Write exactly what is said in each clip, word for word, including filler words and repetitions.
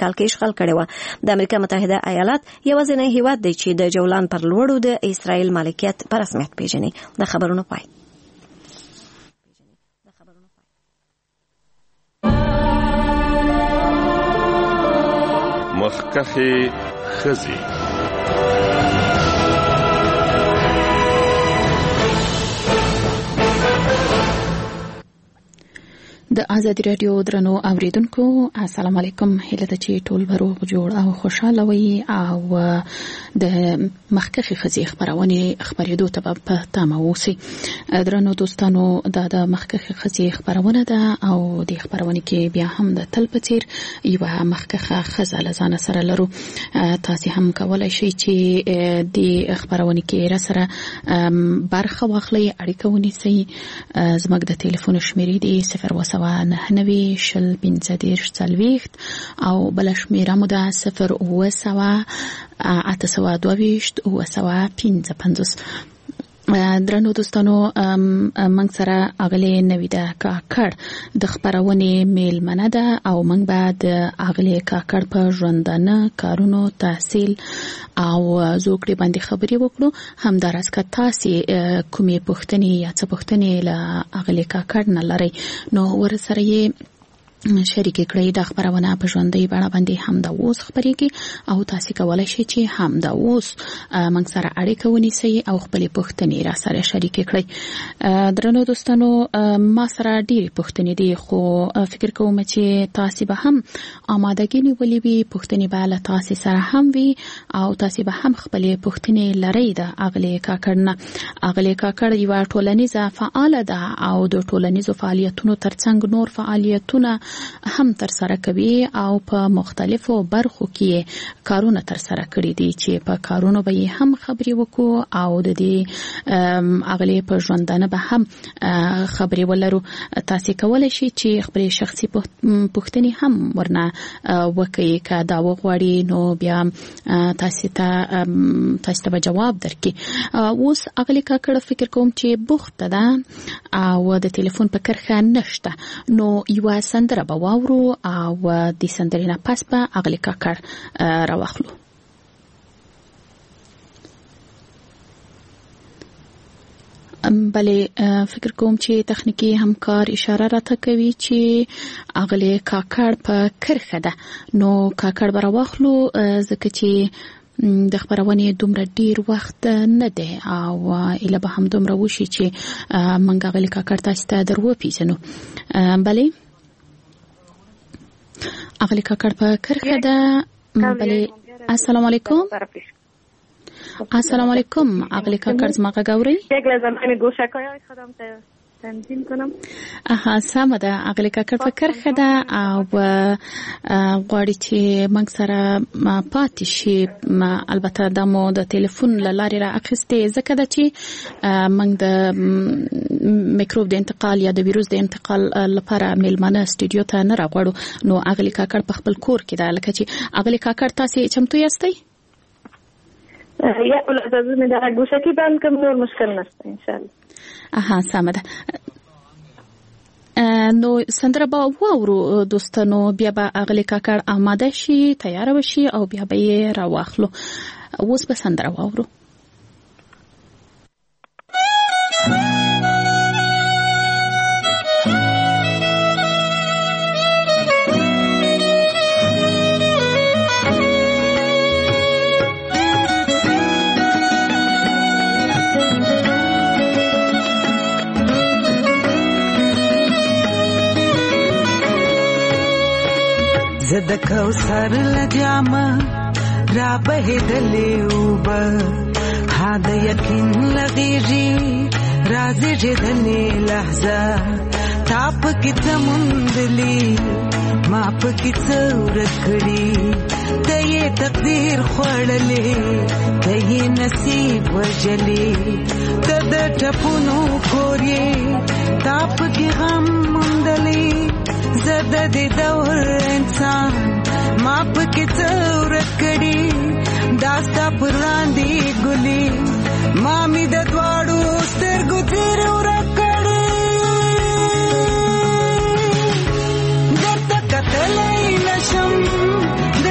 کال کې اشغال کړی و. د امریکا متحده ایالات یوازینی هیواد دی چې د جولان پر لوړو د اسرائیل مالکیت په رسمیت پیژني. د خبرونو پای. مخکخي خزي د ازادي رادیو درنو اوریدونکو السلام علیکم. هیله ده چې ټول به روغ جوړ او خوشاله وي او د مخکخي خزي خبرونه خبرېدو ته په تمه اوسئ. درنو دوستانو دا د مخکخي خزي خبرونه ده او د خبرونه کې بیا هم د تل په څیر یو مخکخه خزه لزان سره لرو. تاسو هم کولای شئ چې د خبرونه کې را سره برخه واخلئ، اړیکه ونیسئ. زموږ د ټلیفون شمیرې دی صفر و سوا نه نوي شل پنځه دېرش څلوېښت او بل شمیره مو ده صفر اووه سوه اته سوه دوه ویشت اووه سوه پنځه پنځوس. درنو دوستانو موږ سره اغلی نویده کاکړ د خبرونې میلمنه ده او موږ به د اغلی کاکړ په ژوندانه، کارونو، تحصیل او زوکړې باندې خبرې وکړو. همداراز که تاسې کومې پوښتنې یا څه پوښتنې له اغلی کاکړ نه لرئ نو ورسره یې شریک کړئ. د خبرونه په ژوندۍ بڼه باندې هم دا اوس خبرېږي او تاسو کولای شئ چې هم دا اوس موږ سره اړیکه ونیسئ او خپلې پوښتنې را سره شریک کړئ. درنو دوستانو ما سره ډېرې پوښتنې دي خو فکر کوم چې تاسو به هم آمادګي نیولې وي، پوښتنې به له تاسو سره هم وي او تاسو به هم خپلې پوښتنې لرئ. د اغلی کاکړ نه اغلی کاکړ یوه ټولنیزه فعاله ده او د ټولنیزو فعالیتونو ترڅنګ نور فعالیتونه هم تر سره کوي او په مختلفو برخو کې کارونه تر سره کړي دي چې په کارونو به هم خبرې وکړو او د دې اغلی په ژوندانه به هم خبرې ولرو. تاسو کولای شئ چې خپل شخصي پوښتنې هم ورنه وکړئ. که دا وغواړئ نو بیا تاسو ته تاسو ته جواب درکړي. اوس اغلی کاکړ فکر کوم چې بوخته ده او د ټلیفون په کرښه نشته نو یو سندره به واورو او د سندرې نه پس به اغلی کاکړ راواخلو. بلې فکر کوم چې تخنیکی همکار اشاره راته کوي چې اغلی کاکړ په کرښه ده نو کاکړ به راواخلو ځکه چې د خبرونې دومره ډیر وخت نه دی او اله به هم دومره وشي چې منګ اغلی کاکړ تاسو ته درو پیژنو. بلې اغلی کاکړ په کرښه ده. بلې السلام علیکم. السلام علیکم اغلی کاکړ زما غږ اورئ؟ یک لحظه من گوشکای خودم تنظیم کنم. اها سمه ده. اغلی کاکړ په کرښه ده او غواړي چې موږ سره پاتې شي. البته دا مو د ټلیفون له لارې را اخیستې ځکه ده چې موږ د میکروب د انتقال یا د ویروس د انتقال لپاره میلمانه سټوډیو ته نه راغواړو. نو اغلی کاکړ په خپل کور کې ده. لکه چې اغلی کاکړ تاسو چمتو یاستئ؟ یا ولازم مې دا گوشکی بند کوم نور مشکل نشته ان شاء الله. اها سمه ده. نو سندره به واورو دوستانو، بیا به اغلی کاکړ آماده شي، تیار وشي او بیا به یې راواخلو. اوس به سندره واورو. زد کوثر لجامه را بهدلې اوبه ها د یقین لغېږي راځي دلې لحظه تا پکې څه موندلي ما پکې څه ورک کړي ته یې تقدیر خوړلې ته یې نصیب وژلې ته د ټپونو کور یې تا پکې غم موندلې زه د دې دور انسان ما پکې څه ورک کړي دا ستا پر وړاندې ګلې ما مې د دواړو سترګو تېر ورک کړي درته کتلی نشم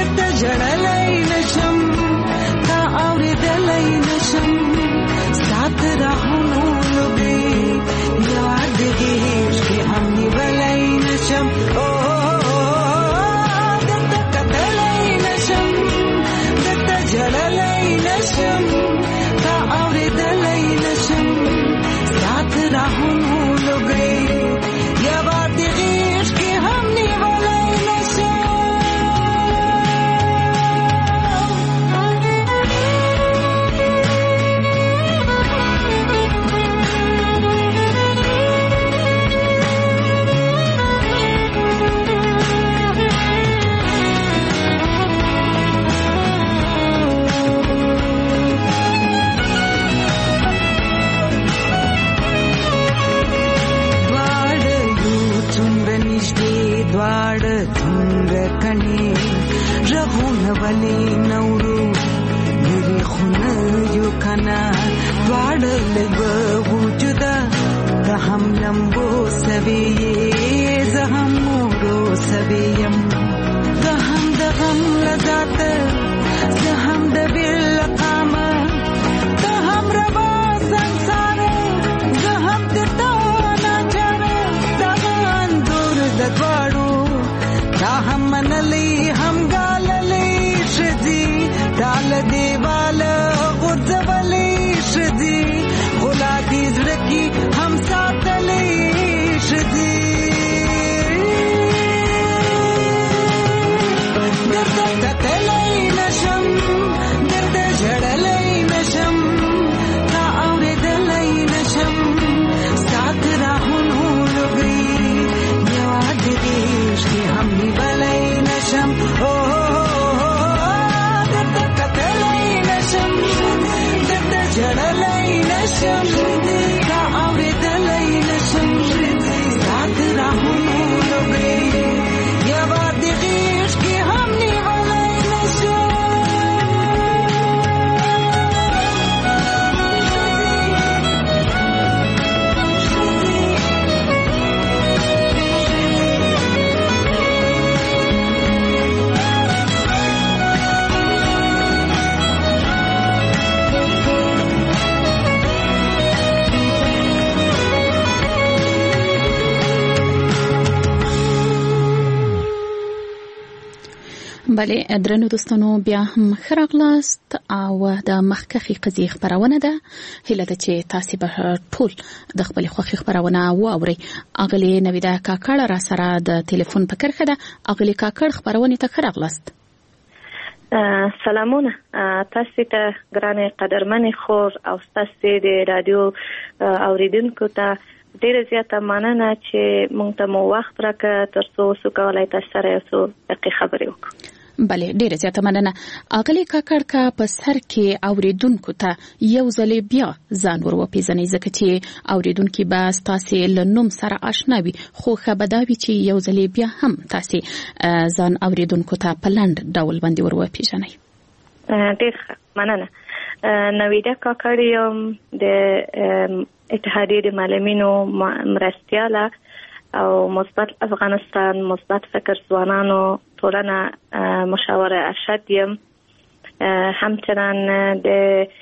ولی نورو میری خونه یو کنا واړل وجودا که هم لمبو سویه زه هم مورو سویم که هم د غم لذات زه هم د بیل قامه که هم روا سنسار زه هم درتا ناچاره دغه اندور د دواړو دا هم منلی هم ګاللی شدي دال دیوال غورځولی شدي غلا دې زړه کې هم ساتلی شدي درته کتلی نشم درته ژړلی نشم تا اورېدلی نشم ستا راهونو لوګي یواد دې عشقي هم نیولی نشم درته کتلی نشم درته ژړلی نشم تا اورېدلی نشم ستا راهونو لوګي یواد دې عشقي هم نیولی نشم بله درنو دوستانو بیا هم خراغلاست او د مخکخي قضیه خبرونه ده هله ده چې تاسو به ټول د خپل خوخي خبرونه واوري اغلی نویدا کاکړ را سره د ټلیفون په کرخه ده اغلی کاکړ خبرونه ته خراغلاست سلامونه تاسو ته ګرانه قدرمنې خور او تاسو د رادیو اوریدونکو ته ډیره زیاته مننه چې مونږ ته مو وخت راکړ ترڅو څو کولای تاسو سره یو دقیقه خبرې وکړو بله ډیره زیاته مننه اغلی کاکړ کا په سر کې اوریدونکو ته یو ځلې بیا ځان ور وپیژنئ ځکه چې اوریدونکو به تاسو له نوم سره آشنا وي خو خبرداري چې یو ځلې بیا هم تاسو ځان اوریدونکو ته په لاند ډول باندې ور وپیژنئ ډیر ښه مننه نویدا کاکړ یم د اتحادیه د معلمینو مرستیاله او مثبت افغانستان مثبت فکر ځوانانو ټولنه مشاوره ارشد یم همچنان د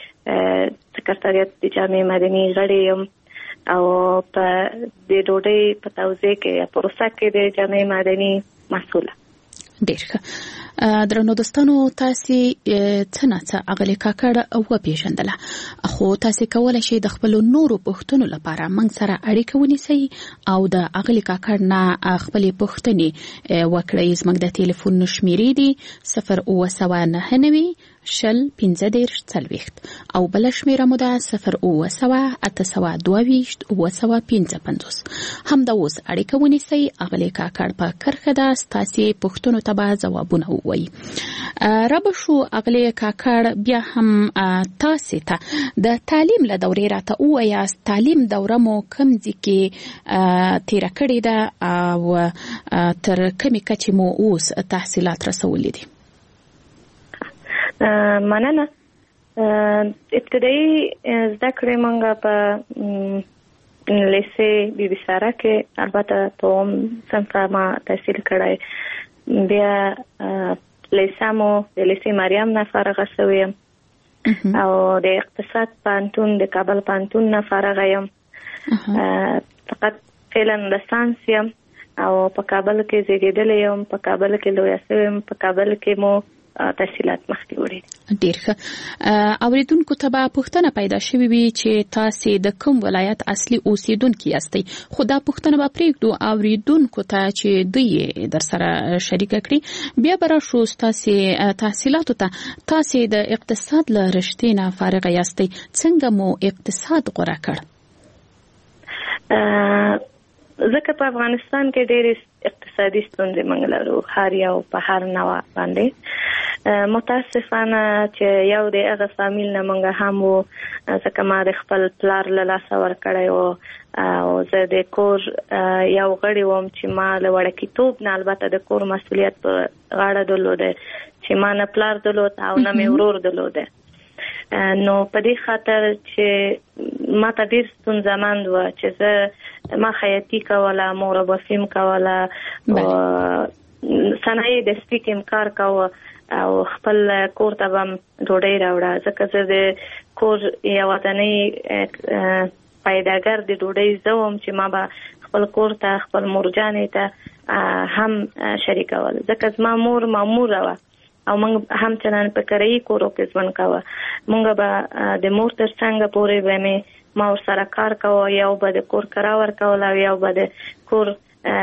سکرټریات د جامعه مدني غړی یم او په د ډوډۍ په توزیع کې پروسه کې د جامعه مدني مسؤله ډیر ښه درنو دوستانو تاسو څنګه اغلی کاکړ او پیژندله خو تاسو کولای شئ د خپل نورو پښتنو لپاره موږ سره اړیکه ونیسئ او د اغلی کاکړ نه خپل پښتني وکړئ زموږ د ټلیفون شمیرې دي صفر اوه سوه نهه نوي شل پنځه دېرش څلوېښت او بل شمیره مو ده صفر اوه سوه اته سوه دوه ویشت اوه سوه پنځه پنځوس همدا اوس اړیکه ونیسئ اغلی کاکړ په کرښه ده ستاسې پوښتنو ته به ځوابونه ووایي رابه شو اغلی کاکړ بیا هم تاسې ته د تعلیم له دورې راته ووایاست تعلیم دوره مو کوم ځای کې تېره کړې ده او تر کومې کچې مو اوس تحصیلات رسولي دي مننه ابتدایي زده کړې مونږ په لیسې بي بي ساره کې البته په اووم صنف ما تحصیل کړی بیا لیسه مو د لیسې مریم نه فارغه شوې یم او د اقتصاد پوهنتون د کابل پوهنتون نه فارغه یم فقط فعلا لیسانس یم او په کابل کې زیږېدلې یم په کابل کې لویه شوې یم په کابل کې مو تحصیلات مخکې وړي ډیر ښه اوریدونکو ته به پوښتنه پیدا شوې وي چې تاسو د کوم ولایت اصلي اوسیدونکي یاستئ خو دا پوښتنه به پرېږدو اوریدونکو ته چې دوی در سره شریکه کړي بیا به راشو تاسو تحصیلاتو ته تاسو د اقتصاد له رشتې نه فارغه یاستئ څنګه مو اقتصاد غوره کړ ځکه په افغانستان کې ډېرې اقتصادي ستونزې موږ لرو هر یو په هر نوع باندې متاسفانه چې یو د هغه فامیل نه موږ هم وو ځکه ما د خپل پلار له لاسه ورکړی و او زه د کور یو غړی وم چې ما له وړکیتوب نه البته د کور مسؤلیت په غاړه درلوده چې ما نه پلار درلود او نه مې ورور درلوده. نو په دې خاطر چې ما ته ډېر ستونزمند و چې زه ما خیاطي کوله، مور بافیم کوله، صنایع دستي کې کار کوه او خپل کور ته به ډوډۍ راوړه، ځکه زه د کور یوازینی پیداګر د ډوډۍ زه وم چې ما به خپل کور ته خپل مورجانې ته هم شریکول، ځکه زما مور ماموره وه او موږ هم چنان په کرایي کورو کې ژوند کوه. موږ به د مور تر څنګ پورې به مې ما ورسره کار کوه، یو به د کور کرا ورکول او یو به د کور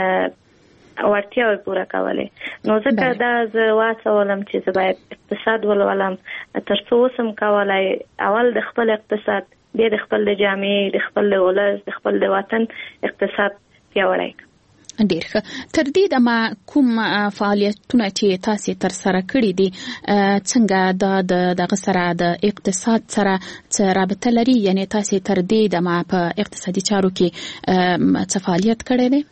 وړتیاوې پوره کولې. نو ځکه دا زه واڅولم چې زه باید اقتصاد ولولم تر څو اوسم کولی اول د خپل اقتصاد، بیا د خپل د جامعې، د خپل د ولس، د خپل د وطن اقتصاد پیاوړی کړم. ډیر ښه. تر دې دمه کوم فعالیتونه چې تاسو تر سره کړی دي څنګه د دغه سره د اقتصاد سره څه رابطه لري؟ یعنی تاسو تر دې دمه په اقتصادي چارو کې څه فعالیت کړی دی؟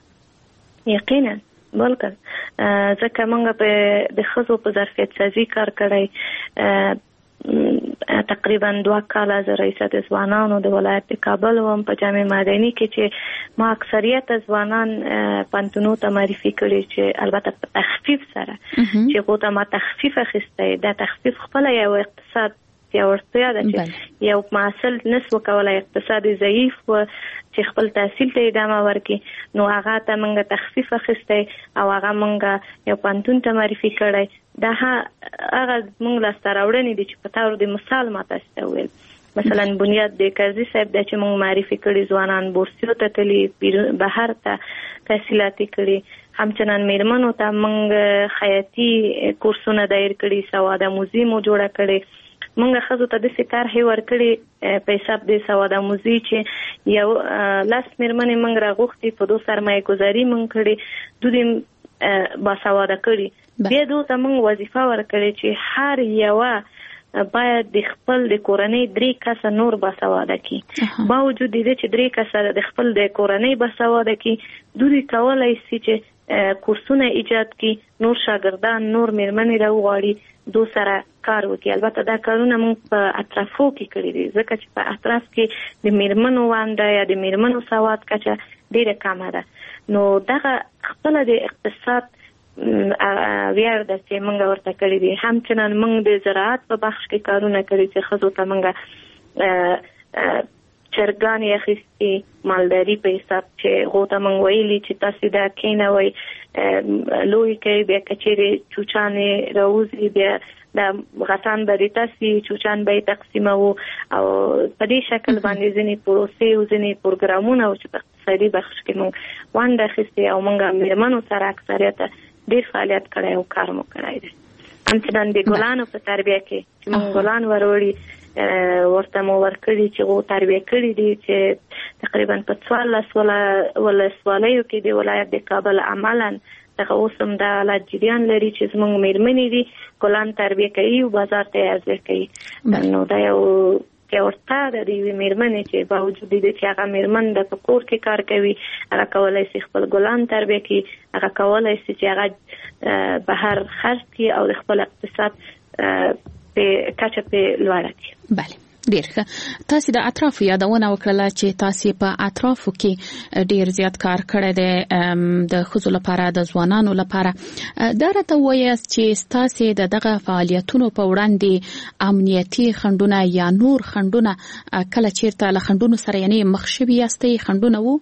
یقینا بلکل، ځکه موږ په د ښځو په ظرفیت سازي کار کړی. تقریبا دوه کاله زه رئیسه د ځوانانو د ولایت د کابل وم په جامع مدني کې چې ما اکثریت ځوانان پانتونو ته معرفي کړي، چې البته په تخفیف سره چې هغو ته ما تخفیف اخیستی. دا تخفیف خپله یو اقتصاد پیاوړتیا ده چې یو محصل نسو کولی اقتصاد ضعیف و چې خپل تحصیل ته ادامه ورکړي، نو هغه ته موږ تخفیف اخیستی او هغه موږ یو پانتون ته معرفي کړی. دا هغه موږ لاسته راوړنې دي چې په طور د مثال ما تاسو ته وویل. مثلا بنیاد د کرزي صاحب دا چې موږ معرفي کړي ځوانان بورسیو ته تلي، بهر ته تحصیلاتي کړي، همچنان میرمنو ته موږ خیاطي کورسونه دایر کړي، سواد آموزي مو جوړه کړي. موږ ښځو ته داسې طرحې ورکړې په حساب د سواد آموزي چې یو لاس میرمنې موږ راغوښتي، په دو سرمایه ګذاري موږ کړې، دوی باسواده کړي. بیا دوی ته موږ وظیفه ورکړې چې هر یوه باید د خپل د کورنۍ درې کسه نور باسواده کړي. باوجود دې چې درې کسه د خپل د کورنۍ باسواده کړي، دوی کولی شي چې کورسونه ایجاد کړي، نور شاګردان، نور میرمنې راوغواړي، دو سره کار وکړي. البته دا کارونه موږ په اطرافو کې کړي دي، ځکه چې په اطراف کې د میرمنو ونده یا د میرمنو سواد کچه ډیره کمه ده. نو دغه خپله د اقتصاد ویاړ ده چې موږ ورته کړي دي. همچنان موږ د زراعت په بخش کې کارونه کړي چې ښځو ته موږ چرګان یې اخیستي، مالداري په حساب چې هغو ته موږ ویلي چې تاسو دا کینوئ، لوی کوي، بیا کچېرې چوچانې راوځي، بیا د غټان به تاسو چوچان به تقسیموو. او په دې شکل باندې ځینې پروسې او ځینې پروګرامونه چې په اقتصادي بخش کې موږ ونډه اخیستې او موږ میرمنو سره اکثریت ډېر فعالیت کړی او کار مو کړی دی. همچنان د ګلانو په تربیه کې چې موږ ګلان وروړي ورته مو ورکړي چې غو تربیه کړي دي، چې تقریبا په څوارلس ولسوالیو کې د ولایت د کابل عملا دغه اوس هم دا حالت جریان لري چې زموږ میرمنې دي ګلان تربیه کوي او بازار ته یې عرضه کوي. نو دا یو پیاوړتیا ده د یوې میرمنې چې باوجود دې چې هغه میرمن د په کور کې کار کوي، هغه کولی شي خپل ګلان تربیه کړي، هغه کولی شي چې هغه بهر خرڅ کړي او د خپل اقتصاد په کچه په لوړه کړي. بله، ډیر ښه. تاسو د اطراف یادونه وکړه چې تاسو په اطرافو کې ډیر زیات کار کړی دی د ښځو لپاره، د ځوانانو لپاره. دا راته ووایاست چې تاسو د دغه فعالیتونو په وړاندې امنیتي خنډونه یا نور خنډونه کله چیرته له خنډونو سره یعنی مخ شوي یاستئ؟ خنډونه وو؟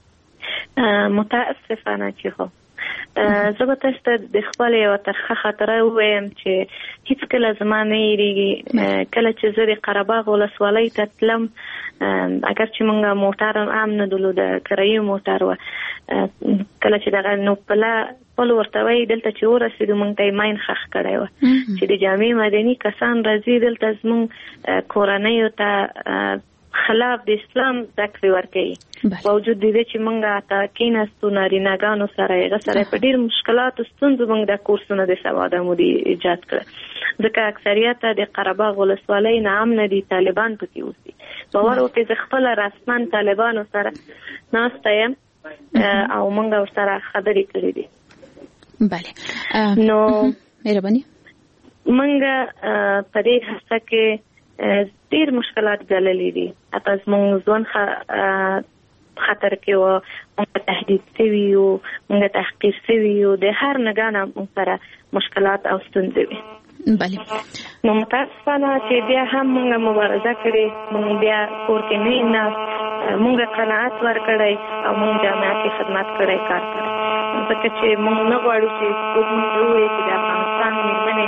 متاسفانه چې هو. زه به تاسو ته د خپل یو ترخه خاطره ووایم چې هیڅ کله زما نه هېرېږي. کله چې زه د قره باغ ولسوالۍ ته تلم، اگر چې موږ موټر هم نه درلوده، کرایي موټر وه، کله چې دغه نوپله پل ورته وایي دلته چې ورسېدو موږ ته یې ماین ښخ کړی وه چې د جامع مدني کسان راځي دلته زموږ کورنیو ته خلاف د اسلام زده کړې ورکوي. باوجود دې چې موږ ته کېناستو نارینه‌ګانو سره هغه سره په ډېر مشکلاتو ستونزو موږ د کورسونه د سواد آموزي ایجاد کړه، ځکه اکثریت د قره باغ ولسوالۍ نه امنه دي، طالبان پکې اوسي. باور وکړئ زه خپله رسما طالبانو سره ناسته یم او موږ ورسره خبرې کړې دي. بله، نو مهرباني. منګه په دې هڅه کې ډېر مشکلات ګاللې دي. تاسو موږ ځون خطر کې و موږ تهدید شوي یو موږ تحقیر شوي یو د هر نګانه موږ سره مشکلات او ستونزې وي. بله نو متاسفانه چې بیا هم موږ مبارزه کړې، موږ بیا کور کې نه ناست، موږ قناعت ورکړی او موږ جامعه کې خدمت کړی، کار کړی، ځکه چې موږ نه غواړو چې څوک موږ ووایي چې د افغانستان مېرمنې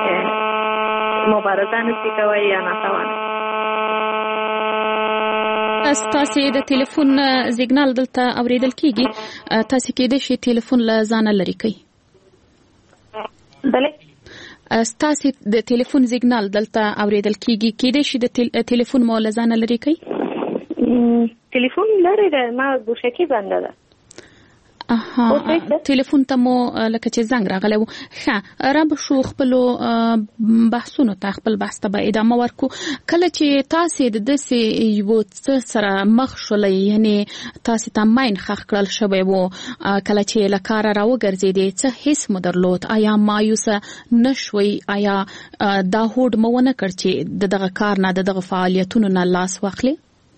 مبارزه نشي کولی یا ناتوانه. تاسو د ټلیفون سیګنال دلته اوریدل کیږي، تاسو کېدای شي ټلیفون له ځانه لرې کړئ. بله تاسو د ټلیفون سیګنال دلته اوریدل کیږي، کېدای شي د ټلیفون مو له ځانه لرې کړئ. ټلیفون لرې ده، ما ګوشکي بنده ده. اها ټلیفون ته مو لکه چې زنګ راغلی و. ښه را به شو خپلو بحثونو ته، خپل بحث ته به ادامه ورکو. کله چې تاسې د داسې یو څه سره مخ شولئ، یعنې تاسې ته ماین ښخ کړل شوی و، کله چې له کاره راوګرځېدې، څه حس مو درلود؟ آیا مایوسه نه شوئ؟ آیا دا هوډ مو ونه کړ چې د دغه کار نه، د دغه فعالیتونو نه لاس واخلئ؟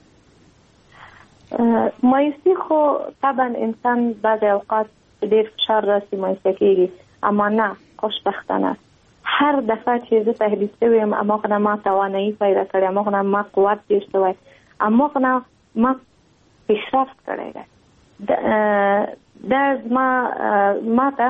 مایوسی خو طبعا انسان بعض اوقات ډیر فشار راسي مایوسه کېږي، اما نه، خوشبختانه هر دفعه چې زه تهدید شوی یم، هماغه ما توانایي پیدا کړې، هماغه ما قوت ډېر شوی، هماغه ما پیشرفت کړی دی. دا زما ما ته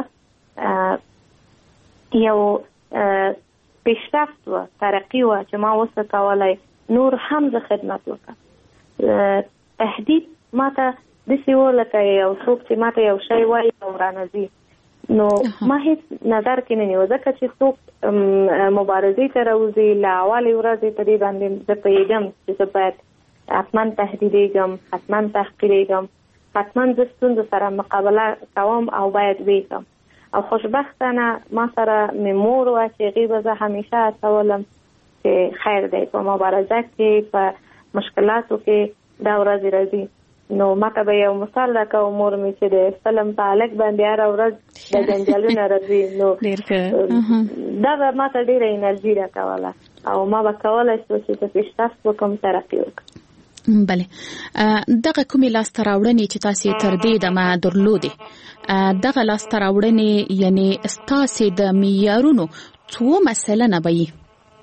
یو پیشرفت و، ترقي و چې ما اوس کولی نور هم زه خدمت وکړم. تهدید ماته داسې و لکه یو څوک چې ماته یو شی وایي او رانځي، نو ما هیڅ نظر کې نه نیو، ځکه چې څوک مبارزې ته راوځي له اولې ورځې په دې باندې زه پوهېږم چې زه باید حتما تهدیدېږم، حتما تحقیرېږم، حتما زه ستونزو سره مقابله کوم او باید ویږم. او خوشبختانه ما سره مې مور وه چې هغې به زه همیشه هڅولم چې خیر دی، په مبارزه کې، په مشکلاتو کې دا ورځې راځي. نو ماته به یو مثال راکوه مور مې چې د فلم په هلک باندې هره ورځ د جنجالونه راځي، نو دا به ماته ډېره انرژي راکوله او ما به کولی شو چې په پیشرفت وکړم، ترقي وکړم. بله دغه کومې لاسته راوړنې چې تاسې تر دې دمه درلودې، دغه لاسته راوړنې یعنې ستاسې د معیارونو څو مسلنه به یې؟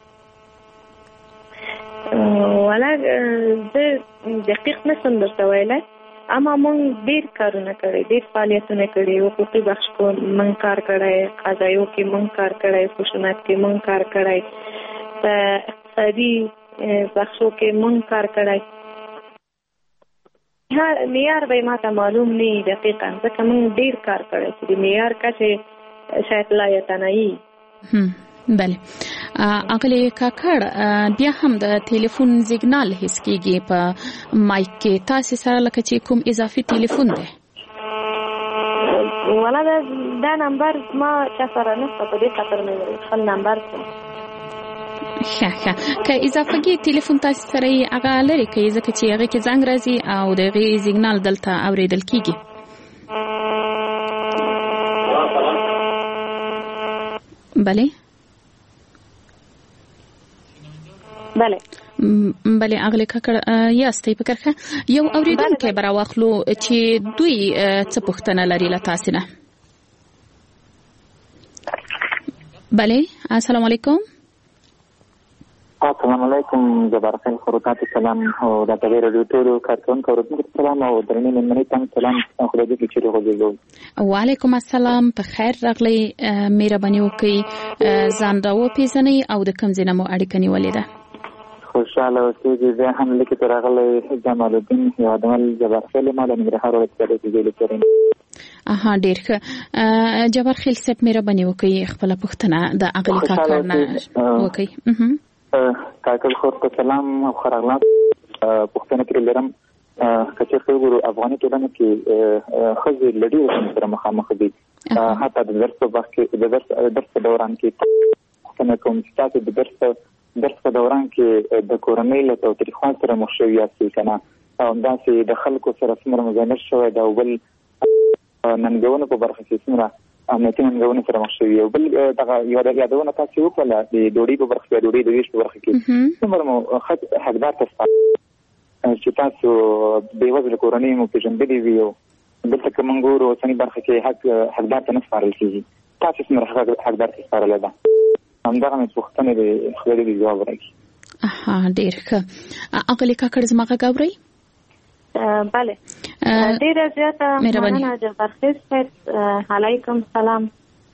ولا زه دقیق نشم درته ویلی، اما موږ ډېر کارونه کړی، ډېر فعالیتونه کړي، حقوقي بخش کې موږ کار کړی، قضایو کې موږ کار کړی، خشونت کې موږ کار کړی، په اقتصادي بخشو کې موږ کار کړی. معیار به ماته معلوم نه وي دقیقا، ځکه موږ ډېر کار کړی چې د معیار کچې شاید لا یتنایي. بله اغلی کاکړ، بیا هم د ټلیفون سیګنال حس کېږي په مایک کې، تاسې سره لکه چې کوم اضافي ټلیفون دی؟ ولا دا نمبر ما چا سره نشته، په دې خاطر مې خپل نمبر څه. ښه ښه که اضافهګي ټلیفون تاسې سره یې هغه لرې کړئ، ځکه چې هغې کې زنګ راځي او د هغې سیګنال دلته اورېدل کېږي. بله بله بله اغلی کاکړ یاستئ په کرښه. یو اورېدونکی به راواخلو چې دوی څه پوښتنه لري له تاسې نه. بله السلام علیکم. السلام علیکم، جبار خیل خروطات سلام او د تغیر رادیو ټولو کارکونکو اورېدونکو سلام او درنې مېرمنې ته سلام. خدای دې چې روغ وعلیکم السلام، په خیر راغلی، مهرباني وکړئ ځان راوپېژنئ او د کوم ځای نه مو اړیکه نیولې ده؟ خوشحاله اوسئ. زه هم لیکې ته راغلی جمال الدین هیوادمل جبار خیل، ما د ننګرهار ولسوالۍ کې ځای لیکلی. اها ډېر ښه. جبار خیل صاحب مهرباني وکړئ خپله پوښتنه د اغلې کاکړ نه وکړئ. کاکل خور ته سلام او ښه راغلاست. پوښتنه ترې لرم، که چېرته وګورو افغاني ټولنه کې ښځې له ډېرو ستونزو سره مخامخ دي، حتی د درس په وخت کې د درس په دوران کې. پوښتنه کوم چې تاسو د درس درس په دوران کې د کورنۍ له تاوتریخوالي سره مخ شوي یاستئ که نه، او همداسې د خلکو سره څومره مزاحمت شوی ده، او بل ننګونو په برخه کې څومره امنیتي ننګونې سره مخ شوي او بل دغه یو د یادونه تاسو وکړه د ډوډۍ په برخه کې ډوډۍ د ویش په برخه کې څومره مو حقدار تاسو چې تاسو د وزن کورنۍ مو پیژندلې وي او دلته کوم ګورو څنګه برخه کې حق حقدار ته نه سپارل کیږي تاسو څنګه حقدار ته سپارل ده همدغه مې پوښتنه د خبرې د جواب راکړي. اها ډېر ښه اغلی کاکړ زما غاوري. بله ډیره زیاته مننه جبار خیز صاحب علیکم سلام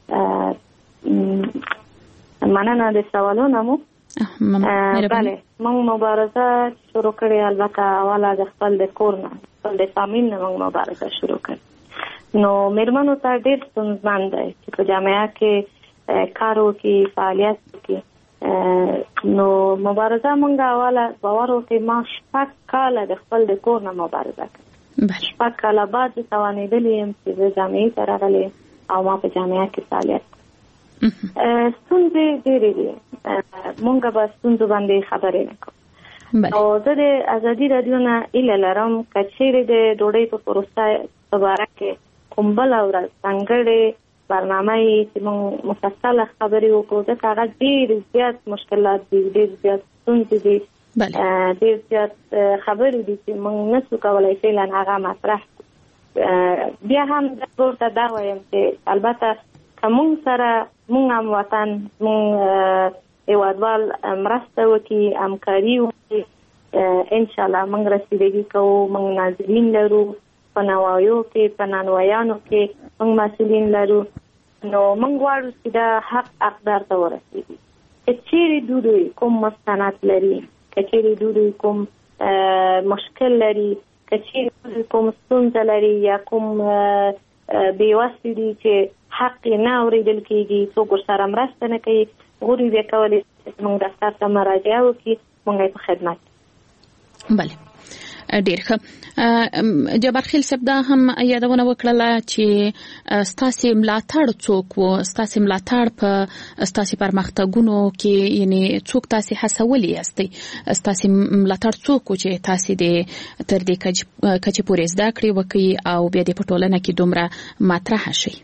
مننه د سوالونو مو. بله موږ مبارزه شروع کړې البته اوله د خپل د کور نه خپل د فامیل نه موږ مبارزه شروع کړې نو میرمنو ته ډېر ستونزمن دی چې په جامعه کې کار وکړي فعالیت وکړي نو مبارزه مونږه اوله باور وکړي ما شپږ کاله د خپل د کور نه مبارزه کړې شپږ کاله بعد توانېدلې یم چې زه جامعې ته راغلې او ما په جامعه کې فعالیت ستونزې ډېرې دي مونږ به ستونزو باندې خبرې نه کوو او زه د ازادي راډیو نه هیله لرم که چیرې د ډوډۍ په پروسه په باره کې کوم بله ورځ ځانګړې برنامه چې موږ مفصله خبرې وکړو ځکه هغه ډېر زیات مشکلات دي ډېر زیات ستونزې دي ډېر زیات خبرې دي چې موږ نشو کولی فعلا هغه مطرح بیا هم زه ورته دا وایم چې البته که موږ سره موږ هم وطن موږ هېوادوال مرسته وکړي همکاري وکړي انشاءالله موږ رسیدګي کوو موږ ناظرین لرو په نوایو کې په نانوایانو کې موږ مسؤلین لرو نو موږ غواړو چې دا حق حقدار ته ورسېږي که چیرې دوی کوم مستند لري که چیرې دوی کوم مشکل لري که چیرې کوم ستونزه لري یا کوم بېوسې دي چې حق یې نه اورېدل کېږي څوک ورسره مرسته نه کوي غواړو بیا کولی چې موږ دفتر ته مراجعه وکړي موږ یې په خدمت. بله ډېر ښه جبار خیل صاحب دا هم یادونه وکړله چې ستاسې ملاتړ څوک و ستاسې ملاتړ په ستاسې پرمختګونو کې یعنی څوک تاسې هڅولي یاستئ ستاسې ملاتړ څوک و چې تاسې د تر دې کچې پورې زده کړې وکړي او بیا د په ټولنه کې دومره مطرحه شئ.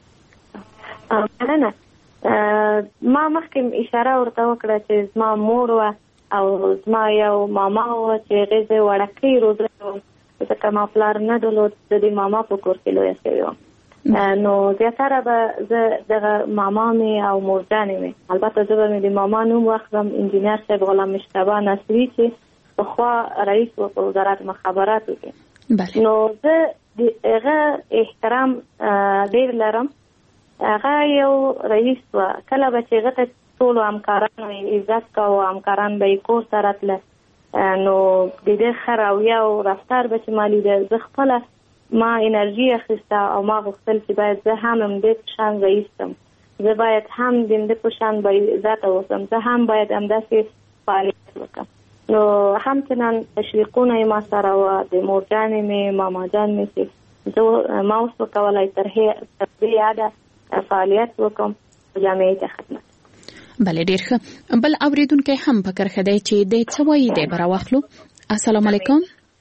مننه ما مخکې اشاره ورته وکړه چې زما مور وه او زما یو ماما وه چې هغې زه وړکۍ روزلې وم ځکه ما پلار نه درلود زه د ماما په کور کې لویه شوې وم نو زیاتره به زه دغه ماما مې او مورجانې مې البته زه به مې د ماما نوم واخلم انجینر صاحب غلام مشتبه نصري چې پخوا رئیس و په وزارت مخابراتو کې نو زه د هغه احترام ډېر لرم هغه یو رئیس و کله به چې هغه ته ټولو همکارانو عزت کوو همکاران به یې کور ته راتله نو د دې ښه رویه او رفتار به چې ما لیده زه خپله ما انرژي اخیسته او ما غوښتل چې باید زه هم همدې په شان رئیس شم زه باید هم د همدې په شان باعزته اوسم زه هم باید همداسې فعالیت وکړم نو همچنان تشویقونه یې ما سره وه د مورجانې مې ماماجان مې چې زه ما اوس وکولی تر دې یاده فعالیت وکړم جامعې ته خدمت. بله ډېر ښه بل اورېدونکی هم په کرښه دی چې دی څه وایي دی به راواخلو. السلام علیکم.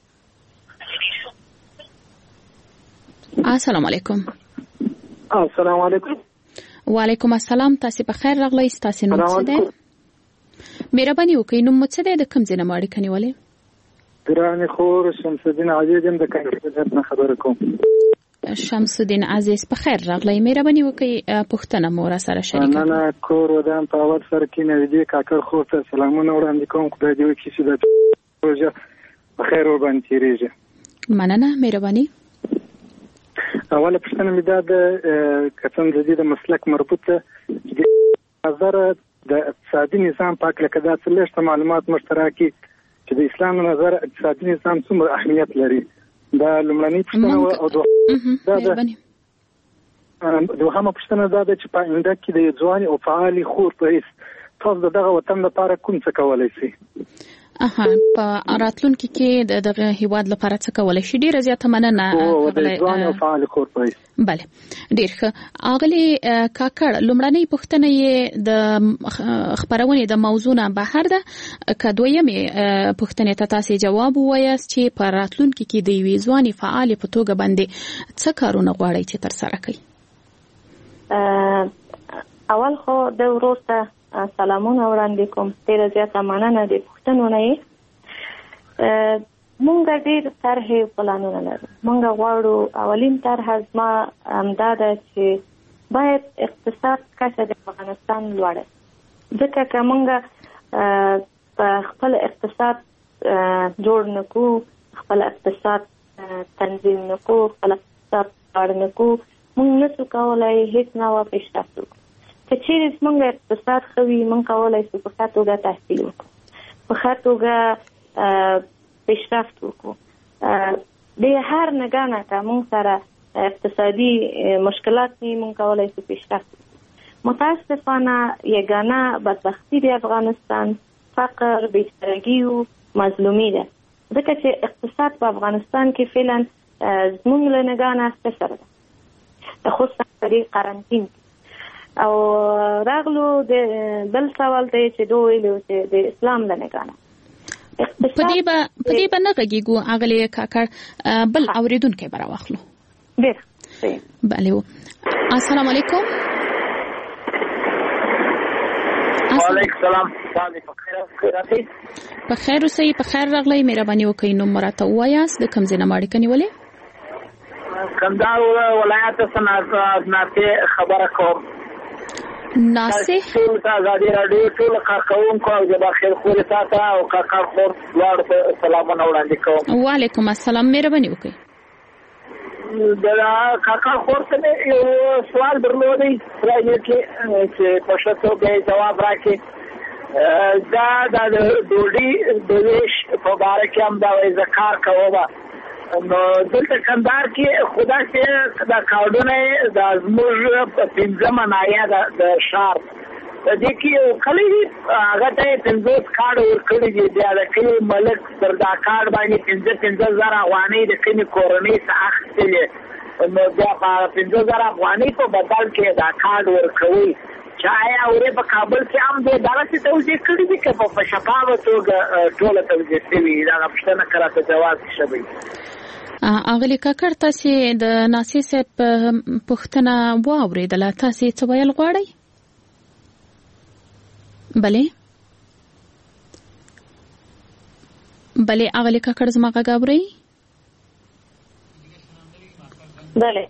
السلام علیکم. السلام علیکم. وعلیکم السلام تاسې په خیر راغلی ستاسې نوم څه دی؟ مهرباني وکړئ نوم مو څه دی د کوم ځای نه مو اړیکه نیولې؟ ګرانې خور شمس الدین عزیز یم د کندهار نه خبره کوم. شمس الدین عزیز په خیر راغلی مهرباني وکړئ پوښتنه مو را سره شریکه کړئ. مننه کور ودان په اول سر کې نږدې کاکړ خور ته سلامونه وړاندې کوم خدای دې وکړي چې د پروژه په خیر ورباندې تېرېږي. مننه مهرباني. اوله پوښتنه مې دا ده که څنګه د دې د مسلک مربوط ده د نظره د اقتصادي نظام په هکله که دا څه لږ معلومات موږ ته راکړي چې د اسلام له نظره اقتصادي نظام څومره اهمیت لري دا لومړنۍ پوښتنه وه او دوهمه پوښتنه دا ده چې په آینده کې د ځوانې او فعالې خور په حیث تاسو د دغه وطن لپاره کوم څه کولی شئ؟ اها په راتلونکي کې د دغه هیواد لپاره څه کولی شي؟ ډیره زیاته مننه. او د ځوانې او فعالې خور په حیث بله ډېر ښه اغلې کاکړ لومړنۍ پوښتنه یې د خپرونې د موضوع نه بهر ده که دویمې پوښتنې ته تاسې جواب ووایاست چې په راتلونکي کې د یوې ځوانې فعالې په توګه باندې څه کارونه غواړئ چې ترسره کړئ؟ اول خو د وروسته سلامونه وړاندې کوم. ډېره زیاته مننه د پوښتنو نه یې. مونږ ډېر طرحې پلانونه لرو. مونږ غواړو اولین طرحه زما همدا ده چې باید اقتصاد کچه د افغانستان لوړه، ځکه که مونږ په خپل اقتصاد جوړ نه کړو، خپل اقتصاد تنظیم نه کړو، خپل اقتصاد لوړ نه کړو، مونږ نشو کولی هیڅ نوع پیشرفت وکړو. که چیرې زموږ اقتصاد ښه وي، مونږ کولی شو په ښه توګه تحصیل وکړو، په ښه توګه پیشرفت وکړو. د هر نګاه نه که مونږ سره اقتصادي مشکلات وي، مونږ کولی شو پیشرفت وکړو. متاسفانه یگانه بدبختی د افغانستان فقر، بیچارگی و مظلومی ده، ځکه چې اقتصاد په افغانستان کې فعلا زموږ له نګاه نه صفر ده، خصوصا په دې قرنطین کې. او راغلو د بل سوال ته چې دوی ویلو چې د اسلام له نګاه نه په دې به په دې به نه غږیږو. اغلی کاکړ بل اوریدونکي به راواخلو. ډېر بله. السلام علیکم. وعلیکم السلام. په خیر اوسئ. په خیر راغلی. مهرباني وکړئ نوم راته ووایاست، د کوم ځای نه اړیکه نیولې؟ کندهار ولایت څخه ناسې خبره کوم. ناسې ټول ازادي راډیو ټول کارکونکو او د بخیر خور ساته او کاکړ خور لاړ سلامونه وړاندې کوم. وعلیکم السلام. مهرباني وکړئ. د کاکړ خور څخه یو سوال درلودی راځي چې په شتو به جواب راکړي. دا د ډوډۍ د ویش په اړه کې هم دا ذکر کوو. نو دلته کندهار کې خدا چې دا کارډونه د زموږ په پنځمه ناحیه د شهر د دې کې کلی هغه ته پنځوس کارډ ورکړي دي. بیا د کلي ملک پر دا کارډ باندې پنځه پنځه زره افغانۍ د کلي کورنۍ څخه اخیستلې. نو بیا په پنځه زره افغانۍ په بدل کې دا کارډ ورکوي. چې آیا اورې په کابل کې هم د دغسې توضیح کړي دي که په شفافه توګه ټوله توضیح شوي؟ دغه پوښتنه که راته جواز شوی. اغلی کاکړ، تاسې د ناسې صاحب پوښتنه واورېدله، تاسې څه ویل غواړئ؟ بلې بلې اغلی کاکړ زما غږ اورئ؟ بلې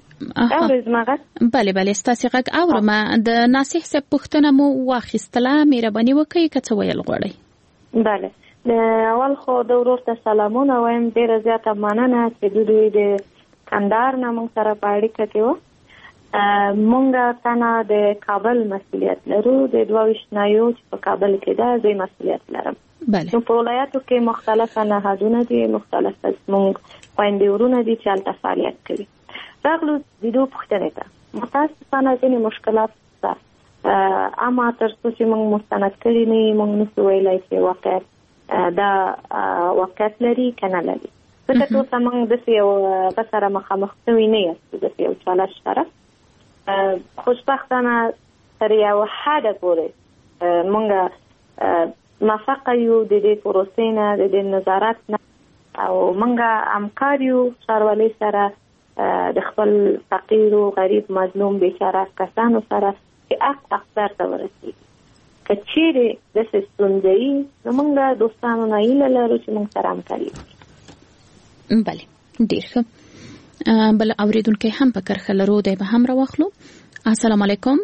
بله بله ستاسې غږ اورم. د ناسې صاحب پوښتنه مو واخیستله، مهرباني وکړئ که څه ویل غواړئ. بله. د اول خو د ورور ته سلامونه وایم. ډېره زیاته مننه چې دوی د کندهار نه موږ سره په اړیکه کې وو. موږ تنه د کابل مسؤلیت لرو، د دوه ویشت ناحیو چې په کابل کې ده زه مسؤلیت لرم. نو په ولایاتو کې مختلف نهادونه دي، مختلف زموږ خویندې ورونه دي چې هلته فعالیت کوي. راغلو د دوی پوښتنې ته. متاسفانه ځینې مشکلات شته، اما تر څو چې موږ مستند کړي نه یو، موږ نشو ویلی چې واقعیت دا واقعیت لري که نه لري. ځکه چې اوسه موږ داسې یو هغه سره مخامخ شوي نه یاستو، داسې یو چالش سره. خوشبختانه تر یو حده پورې موږ موفقه یو د دې پروسې نه، د دې نظارت نه، او موږ همکار یو ښاروالۍ سره د خپل فقیر و غریب مظلوم بیچاره کسانو سره چې حق اقدار ته ورسېږي. که چیرې داسې ستونزه وي نو موږ دوستانو نه هیله لرو چې موږ سره همکاري وکړي. بله، ډېر ښه. بل اورېدونکی هم په کرښه لرو، دی به هم راواخلو. السلام علیکم.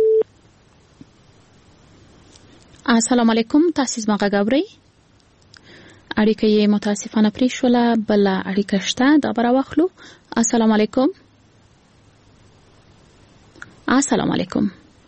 السلام علیکم. تاسې زما غږ اورئ؟ اړیکه یې متاسفانه پرېښوله. بله اړیکه شته، دا به راواخلو. السلام علیکم. السلام علیکم.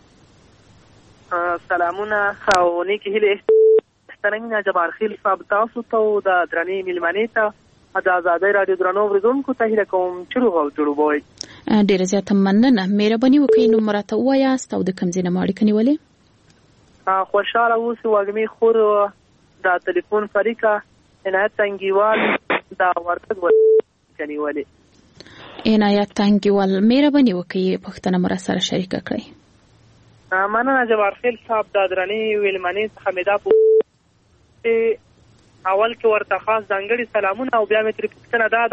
سلامونه او نیکی هیلې. ستنمینه جبار خیل صاحب تاسو ته او د درنې میلمنې ته د ازادۍ راډیو درنو اورېدونکو ته هیله کوم چې روغ او جوړ وئ. ډېره زیاته مننه. مهرباني وکړئ نوم راته ووایاست او د کوم ځای نه مو اړیکه نیولې؟ خوشحاله اوسئ. وږمې خور د تلیفون فریقه عنایت تنګیوال د وردګ اړیکه نیولې. عنایت تنګیوال، مهرباني وکړئ پوښتنه مو راسره شریکه کړئ. مننه جبار خیل صاحب. د درنې ویلمنې څخه مې دا اول کې ورته خاص ځانګړي سلامونه او بیا مې ترې پوښتنه دا ده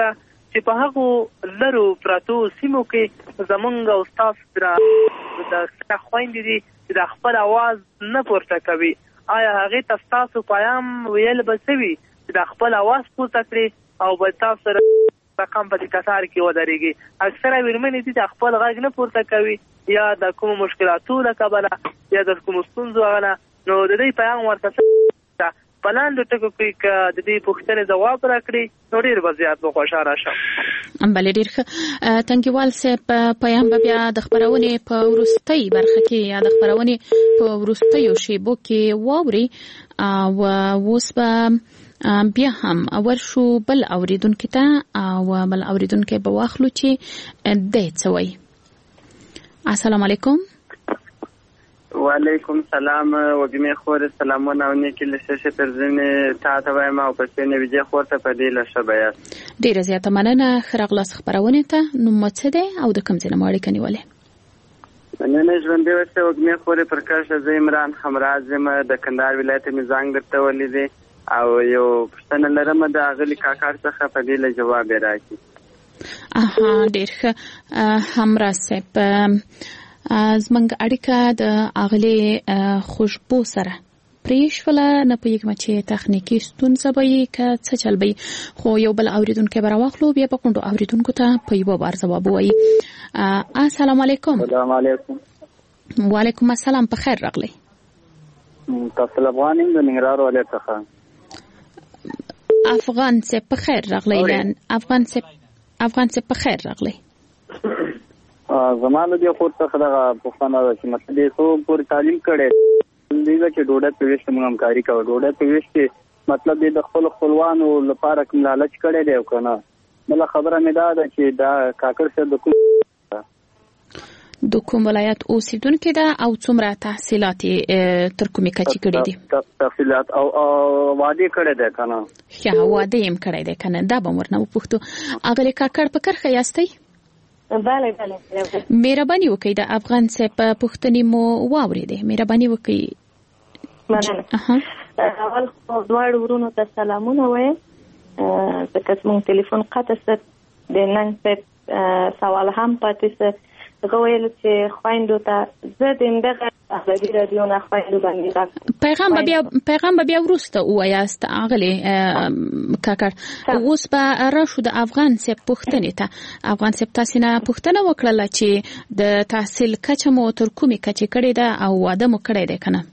چې په هغو لرو پراتو سیمو کې زمونږ او ستاسو د خویندې دي چې د خپل اواز نه پورته کوي. آیا هغې ته ستاسو پیام ویل به څه وي چې د خپل اواز پورته کړي او به تاسو سره رقم په دې کتار کې ودرېږي؟ اکثره ویرمنې دي چې خپل غږ نه پورته کوي یا د کومو مشکلاتو له کبله یا د کومو ستونزو هغه، نو د دې پیام ورته څه په لاندو ټکو کې که د دې پوښتنې ځواب راکړي نو ډېر به زیات به خوشحاله شم. بله ډېر ښه. تنګیوال صاحب پیام به بیا د خپرونې په وروستۍ برخه کې یا د خپرونې په وروستیو شیبو کې واوري او اوس به بیا هم ورشو بل اوریدونکي ته او بل اوریدونکي به واخلو چې دی څه وایي. السلام علیکم. وعلیکم سلام وګمې خور سلامونه او نیکی لشه پرځنه تا ته وایم او پسې نه ویجه خور ته په دې لشه بیا ډیره زیاته مننه. خرغلاس خبرونه ته نو مڅ ده او د کوم ځای ماړی کني ولې نن ژوندې وسه وګمې خور پرکاش زه عمران همراز زم د کندهار ولایت میزانګ درته ولیدې او یو پښتنه لرم د اغلی کاکار څخه په دې له جواب راکړي. اها ډیر ښه. همراز صاحب زمنګ اړیکه د اغلی خوشبو سره پریښوله نه پوهېږم چې تخنیکي ستونزه به یې که څه چل به یې، خو یو بل اوریدونکی به راواخلو بیا به کونډو اوریدونکو ته په یوه بار ځواب ووایي. السلام علیکم. السلام علیکم. وعلیکم السلام. په خیر راغلی. تاسو افغان یم د ننګرهار ولایت څخه. افغان صاحب په خیر راغلی. افغان صاحب افغان صاحب په خیر راغلی. زما د دې خور څخه دغه پوښتنه ده چې مطلب یې څو پورې تعلیم کړی دی چې ډوډۍ په ویشت موږ همکاري کوو. ډوډۍ په ویشت مطلب د خپل خپلوانو لپاره کوم لالچ کړی دی او که نه؟ بله خبره مې دا ده چې دا کاکړ صاحب د کوم د کوم ولایت اوسیدونکی ده او څومره تحصیلات تر کومې کچې کړي دي؟ تحصیلات او واده کړی دی که نه؟ ښه واده یې هم کړی دی که نه؟ دا به م ورنه وپوښتو. اغلې کاکړ په کرښه یاستئ؟ بله بله. مهرباني وکړئ د افغان صاحب پوښتنې مو واورېدې. مهرباني وکړئ. مننه. اول خو دواړو ورونو ته سلامونه وایم ځکه زموږ تلیفون قطع شو. د نن صاحب سوال هم پاتې شو. هغه ویل چې خویندو ته زه د همدغه ازادي راډیو نه خویندو باندې پیغام به بیا پیغام به بیا وروسته ووایاست اغلې کاکړ. اوس به راشو د افغان صاحب پوښتنې ته. افغان صاحب تاسې نه پوښتنه وکړله چې د تحصیل کچه مو تر کومې کچې کړې ده او واده مو کړی دی که نه؟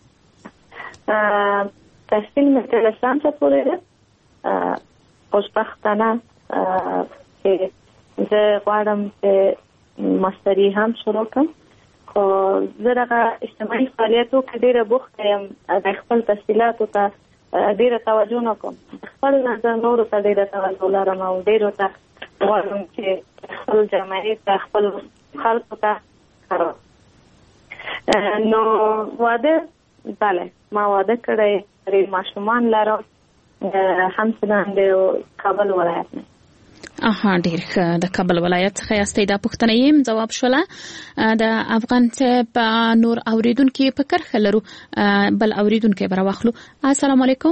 تحصیل مې تر لسانسه پورې ده. خوشبختانه چې زه غواړم چې ماستري هم شروع کړم، خو زه دغه اجتماعي فعالیتو کې ډېره بوخته یم. د خپل تحصیلاتو ته ډېره توجه نه کوم. خپل نظر نورو ته ډېره توجه لرم او ډېرو ته غواړم چې خپل جامعې ته خپل خلکو ته کارو. نو واده بله ما واده کړی، درې ماشومان لرم، همچنان د کابل ولایت نه. اها ډیر ښه. د کابل ولایت څخه یاستئ. دا پوښتنه یې ځواب شوله. د افغان صاحب نور اوریدونکي په کرښه لرو. بل اوریدونکي به راواخلو. السلام علیکم.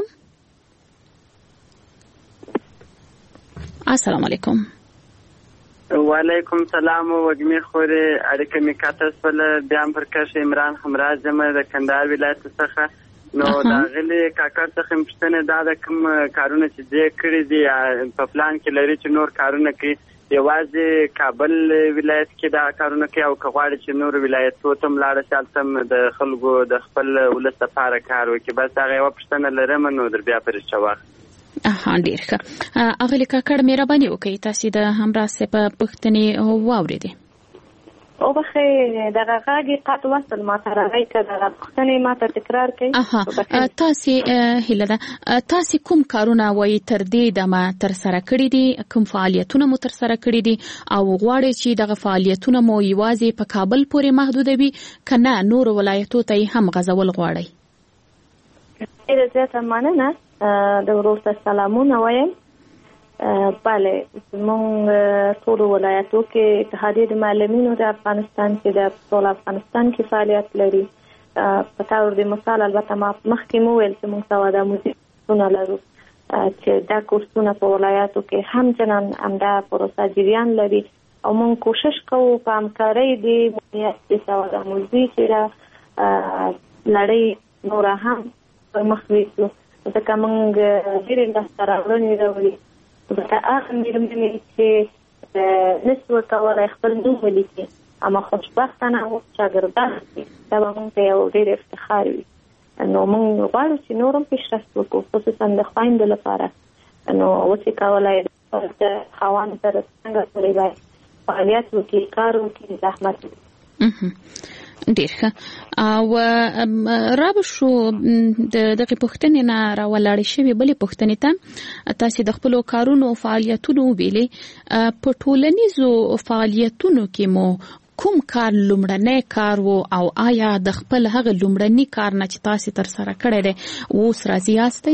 السلام علیکم. وعلیکم سلام وګمې خورې اړیکه مې قطع شوله. بیا هم پرکاش عمران همراز یم د کندهار ولایت څخه. نو دا غلي کاکړ څخه پوښتنه دا د کوم کارونه چې دې کړی دي په پلان کې لري چې نور کارونه کوي؟ یوازې کابل ولایت کې دا کارونه کوي او که غواړي چې نور ولایتو ته هم لاړه شي هلته د خلکو د خپل ولس لپاره کار وکړي؟ بس هغه یوه پوښتنه لرم نو در بیا پرېښه واخلم. اها ډېر ښه. اغلې کاکړ مهرباني وکړئ تاسې د همراز صاحب پوښتنې واورېدې. او بخې دغه غاګي قط وصل ما ته راغی که دغه پوښتنې ما ته تکرار کوي. اها تاسې هیله ده تاسې کوم کارونه وایي تر دې دمه ترسره کړي دي، کوم فعالیتونه مو ترسره کړي دي او غواړئ چې دغه فعالیتونه مو یوازې په کابل پورې محدودوي که نه نورو ولایتو ته یې هم غځول غواړئ؟ ډېره زیاته مننه. د ورور ته سلامونه وایم. بله زمونږ ټولو ولایتو کې اتحادیه د معلمینو د افغانستان کې د ټول افغانستان کې فعالیت لري. په طور د مثال البته ما مخکې مو ویل چې موږ سواده موزیکونه لرو چې دا کورسونه په ولایاتو کې هم جنان همدا پروسه جریان لري او موږ کوشش کوو په همکارۍ د مدیریت سره د موزي سره لړۍ نور هم مخ ویسو ځکه موږ ډېرې لاسته راوړنې راوړي دا هغه مېرمنې چې نسو کولای خپل نوم ولیکي اما خوشبختانه او شاګردان دا به موږ ته یو ډېر افتخار وي نو موږ غواړو چې نورم پیشرفت وکړو خصوصا د خویندو لپاره نو اوس یې کولی د خاوند سره څنګه سړی باید فعالیت وکړي کار وکړي زحمت وکړي ډېر ښه او رابه شو د دغې پوښتنې نه راولاړې شوې بلې پوښتنې ته تاسې د خپلو کارونو فعالیتونو وبیلې په ټولنیزو فعالیتونو کې مو کوم کار لومړنی کار وو او آیا د خپل هغه لومړني کار نه چې تاسې تر سره کړی دی اوس راضي یاستئ؟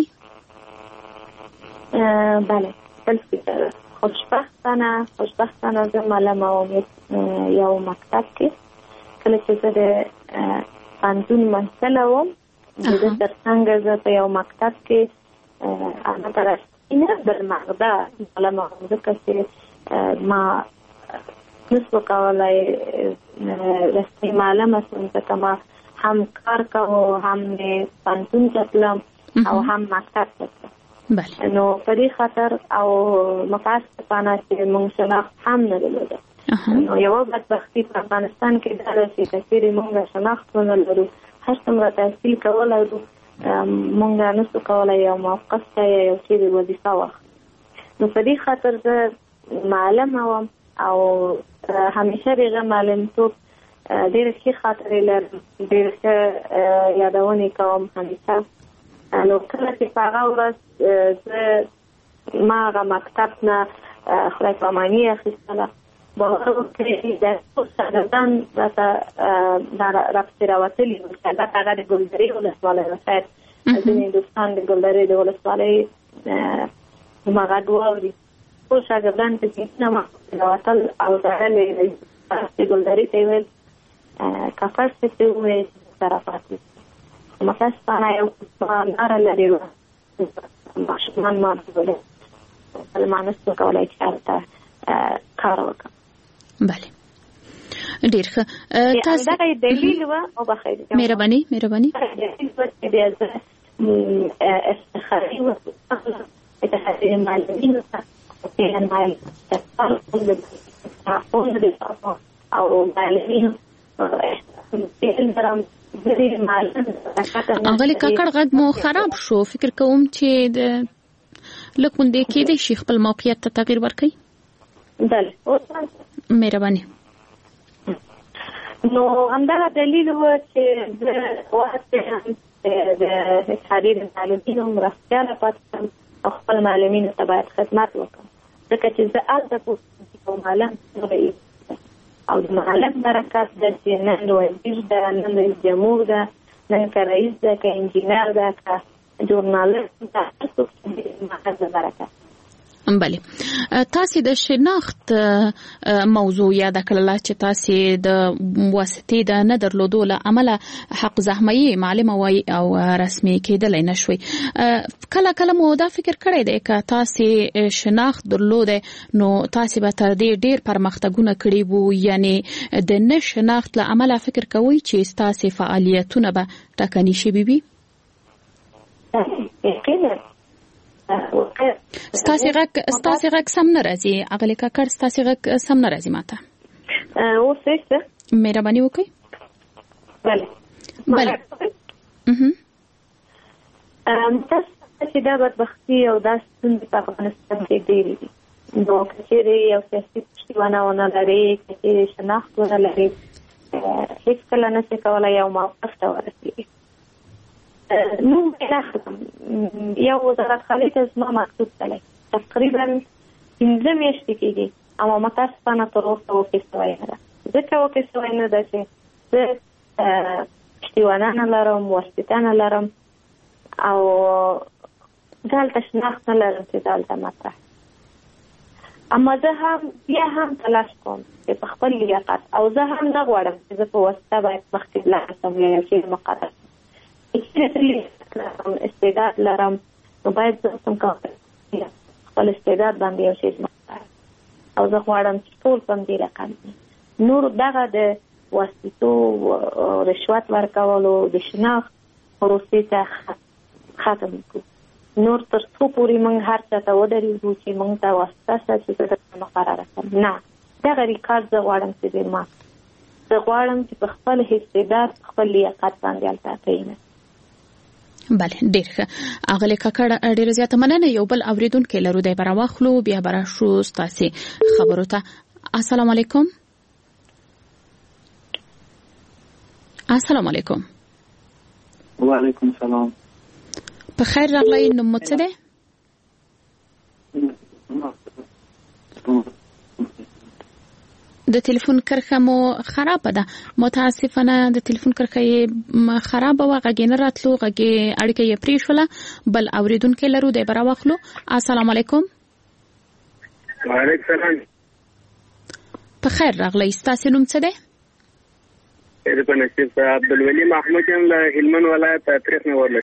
بله بل خوشبختانه خوشبختانه زه معلمه وم یو مکتب کې کله چې زه د پوهنتون محصله وم د ده تر څنګ زه په یو مکتب کې البته رسمي بالمغده معلمه وم ځکه چې ما نسو کولای رسمي معلمه شم ځکه ما هم کار کوو هم پوهنتون ته تلم او هم مکتب ته تلم نو په دې خاطر او متاسفانه چې موږ شناخت هم نه درلوده نو یوه بدبختي په افغانستان کې دا ده چې که چیرې موږ شناخت ونه لرو هر څومره تحصیل کولی وو موږ نسو کولی یو موقف ته یا یو چیرې وظیفه واخلو نو په دې خاطر زه معلمه وم او همیشه دغه معلمتوب ډېرې ښې خاطرې لرم ډېرې ښه یادونې کوم همیشه نو کله چې په هغه ورځ زه ما هغه مکتب نه خدای پاماني اخیستله باور وکړئ د ټول شاګردان راته راپسې راوتلي وو شاګرد هغه د ګلدرې ولسوالۍ وه شاید ځینې دوستان د ګلدرې د ولسوالۍ هماغه واوري ټول شاګردان په کې نه راوتل او تړلې د ګلدرې ته یې ویل کفر پسې وویل سره پاتې متاسفانه یو لاره لرې وه ماشومان ما بولې ما نسو کولی چې هلته کار وکړم بله ډېر ښه تاسو دغه دلیل وه او بخیر مهرباني مهرباني دلیل وه چې بیا زه افتخاري وکړم اتحادیه معلمینو ته او معلمینو اغلی کاکړ غږ مو خراب شو فکر کوم چې د لږ غوندې کېدی شي خپل موقعیت ته تغییر ورکړئ بله مهرباني نو همدغه دلیل و چې زه وهڅې هم د اتحادیې د معلمینو مرستیاله پاتې شم او خپل معلمینو ته باید خدمت وکړم ځکه چې زه هلته پوهېږم چې معلم څنګه او د معلم برکت ده چې نن وزیر ده نن رئیس جمهور ده نن که رئیس ده که انجینر ده که ژورنالیست ده هر څوک چې معلم ده برکت بله تاسې د شناخت موضوع یاده کړله چې تاسې د واسطې د نه درلودو له امله حق زحمه معلمه وای او رسمي کېدلی نه شوي کله کله مو دا فکر کړی دی که تاسې شناخت درلوده نو تاسې به تر دې ډېر پرمختګونه کړي وو یعنې د نه شناخت له امله فکر کوئ چې ستاسې فعالیتونه به ټاکني شوي وي یقینا ستاسې غږ ستاسې غږ سم نه راځي اغلې کاکړ ستاسې غږ سم نه راځي ماته اوس څه مهرباني وکړئ بله بله متاسفه چې دا بدبختي او دا ستونزې په افغانستان کې ډېرې دي نو که چېرې یو سیاسي پشتیبانه ونه لري که چېرې شناخت ونه لري هېڅکله نشي کولی یو موقف ته ورسېږي نوم یې راخلم یو وزارت خالي ته زما مکتوب تللی تقریبا پنځه میاشتې کېږي اما متاسفانه تر اوسه وکې سوی نه ده ځکه وکې سوی نه ده چې زه پشتیوانه نه لرم واسطه نه لرم او دلته شناخت نه لرم چې دلته مطرح اما زه هم بیا هم تلاش کوم چې په خپل لیاقت او زه هم نه غواړم چې زه په واسطه باید مخکې لاړ شم یا یو شی مقرر استعداد لرم نو باید زه هم کوم خپل استعداد باندې یو شی او زه غواړم چې ټول په دې رقم نور دغه د واسطو رشوت ورکولو د شناخت پروسې ته ختم کړو نور تر څو پورې موږ هر څه ته ودرېږو چې موږ ته واسطه شته چې زه درته مقرره کړم نه دغه ریکارډ زه غواړم چې دې ما زه غواړم چې په خپل استعداد خپل لیاقت باندې هلته کښېنم بله ډېر ښه اغلې کاکړ ډېره زیاته مننه یو بل اورېدونکی لرو دی به راواخلو بیا به راشو ستاسې خبرو ته السلام علیکم السلام علیکم وعلیکم السلام په خیر راغلی نوم مو څه دی د تلیفون کرښه مو خرابه ده متاسفانه د تلیفون کرښه یې خرابه وه غږ یې نه راتلو غږ یې اړیکه یې پرېښوله بل اورېدونکی لرو دی به راواخلو السلام علیکم وعلیکم السلام په خیر راغلی ستاسې نوم څه دی په نصیب عبدالولي محمود یم له هلمند ولایت تاریخ نه ورله